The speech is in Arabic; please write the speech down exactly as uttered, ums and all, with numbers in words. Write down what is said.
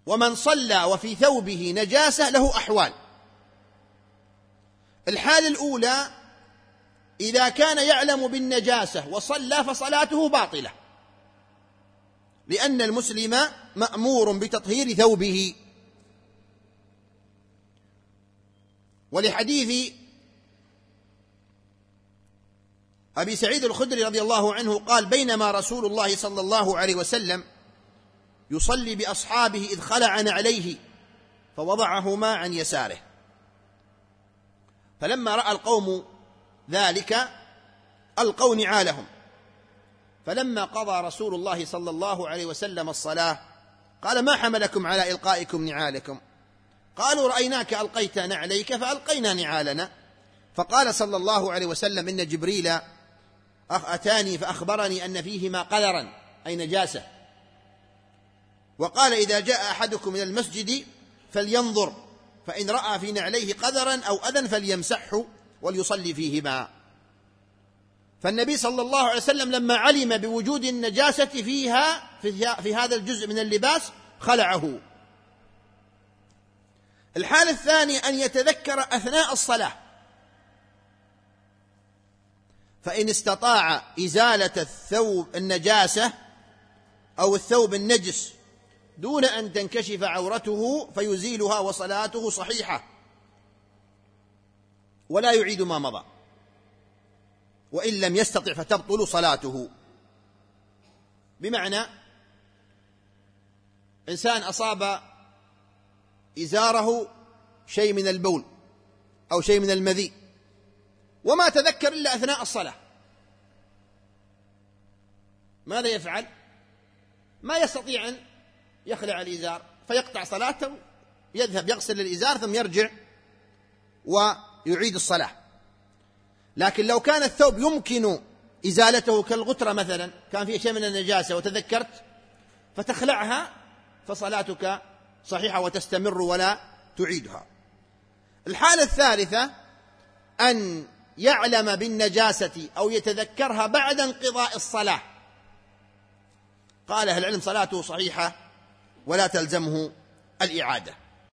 ومن صلى وفي ثوبه نجاسة له أحوال. الحالة الأولى إذا كان يعلم بالنجاسة وصلى فصلاته باطلة، لأن المسلم مأمور بتطهير ثوبه، ولحديث أبي سعيد الخدري رضي الله عنه قال: بينما رسول الله صلى الله عليه وسلم يصلي بأصحابه إذ خلع نعليه فوضعهما عن يساره، فلما رأى القوم ذلك ألقوا نعالهم، فلما قضى رسول الله صلى الله عليه وسلم الصلاة قال: ما حملكم على إلقائكم نعالكم؟ قالوا: رأيناك ألقيت نعليك فألقينا نعالنا. فقال صلى الله عليه وسلم: إن جبريل أتاني فأخبرني أن فيهما قذرا أي نجاسة، وقال: إذا جاء أحدكم إلى المسجد فلينظر، فإن رأى في نعليه قذرا أو أذى فليمسحه وليصلي فيهما. فالنبي صلى الله عليه وسلم لما علم بوجود النجاسة فيها في هذا الجزء من اللباس خلعه. الحالة الثانية أن يتذكر أثناء الصلاة، فإن استطاع إزالة الثوب النجاسة أو الثوب النجس دون أن تنكشف عورته فيزيلها وصلاته صحيحة ولا يعيد ما مضى، وإن لم يستطع فتبطل صلاته. بمعنى إنسان أصاب إزاره شيء من البول أو شيء من المذي وما تذكر إلا أثناء الصلاة، ماذا يفعل؟ ما يستطيع أن يخلع الإزار فيقطع صلاته، يذهب يغسل الإزار ثم يرجع ويعيد الصلاة. لكن لو كان الثوب يمكن إزالته كالغترة مثلا، كان فيه شيء من النجاسة وتذكرت فتخلعها فصلاتك صحيحة وتستمر ولا تعيدها. الحالة الثالثة أن يعلم بالنجاسة أو يتذكرها بعد انقضاء الصلاة، قال أهل العلم صلاته صحيحة ولا تلزمه الإعادة.